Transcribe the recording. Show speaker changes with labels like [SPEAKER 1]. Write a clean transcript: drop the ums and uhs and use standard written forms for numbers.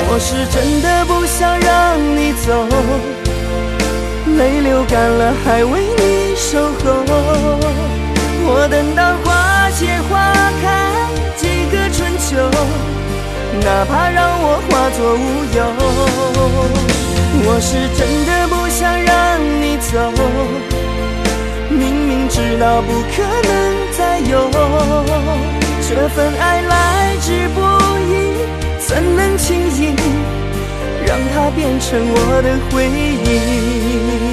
[SPEAKER 1] 我是真的不想让你走，泪流干了还为你守候。我等到花谢花开几个春秋，哪怕让我化作乌有。我是真的不想让你走，明明知道不可能再有，这份爱来之不易，怎能轻易让它变成我的回忆？